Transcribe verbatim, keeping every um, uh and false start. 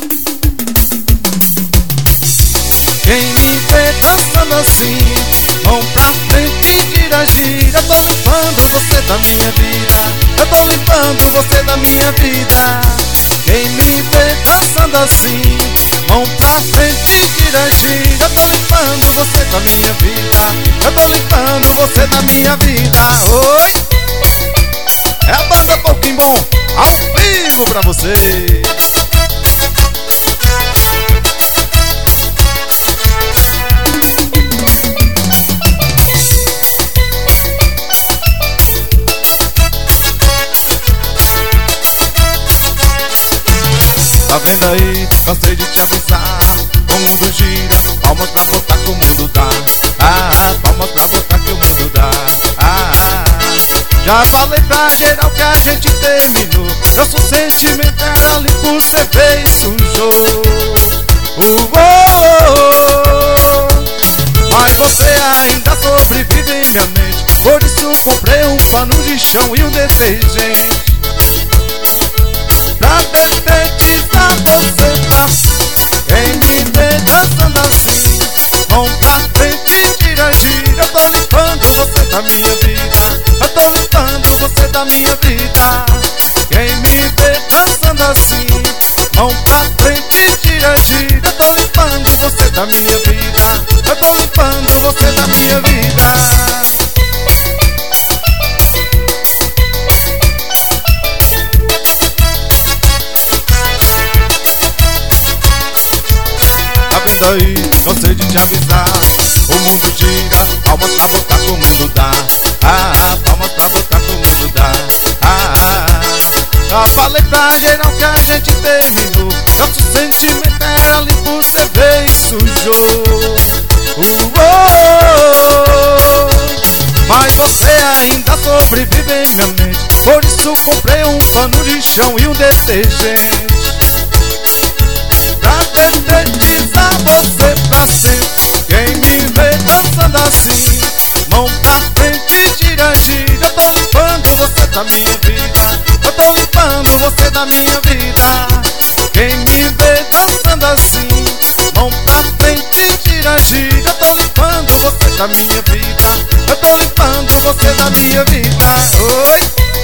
Quem me vê dançando assim, mão pra frente, gira, gira. Eu tô limpando você da minha vida, eu tô limpando você da minha vida. Quem me vê dançando assim, mão pra frente, gira, gira. Eu tô limpando você da minha vida, eu tô limpando você da minha vida. Oi! É a banda Pokémon ao vivo pra você. Tá vendo aí? Cansei de te avisar. O mundo gira, palmas pra botar que o mundo dá. Ah, palmas pra botar que o mundo dá. Ah, já falei pra geral que a gente terminou. Nosso sentimento era limpo, cê veio e sujou. Uh, oh, oh. Mas você ainda sobrevive em minha mente. Por isso comprei um pano de chão e um detergente pra detetizar você, tá? Quem me vê dançando assim, mão pra frente, gira, gira. Eu tô limpando você da minha vida, eu tô limpando você da minha vida. Quem me vê dançando assim, mão pra frente, gira, gira. Eu tô limpando você da minha vida, eu tô limpando você da minha vida. Aí, cansei de te avisar. O mundo gira, palmas pra botar que o mundo dá. Ah, palmas pra botar que o mundo dá. Ah, já falei pra geral que a gente terminou. Nosso sentimento era limpo, cê veio e sujou. Uh, oh, oh. Mas você ainda sobrevive em minha mente. Por isso comprei um pano de chão e um detergente pra detetizar você pra sempre. Quem me vê dançando assim, mão pra frente, gira, gira. Eu tô limpando você da minha vida, eu tô limpando você da minha vida. Quem me vê dançando assim, mão pra frente, gira, gira. Eu tô limpando você da minha vida, eu tô limpando você da minha vida. Oi!